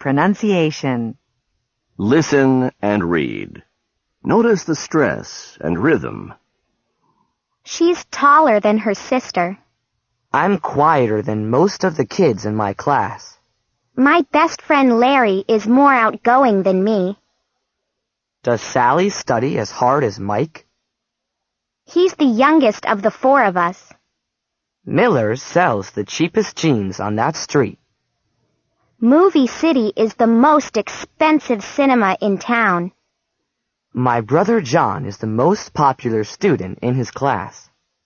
Pronunciation. Listen and read. Notice the stress and rhythm. She's taller than her sister. I'm quieter than most of the kids in my class. My best friend Larry is more outgoing than me. Does Sally study as hard as Mike? He's the youngest of the four of us. Miller's sells the cheapest jeans on that street. Movie City is the most expensive cinema in town. My brother John is the most popular student in his class.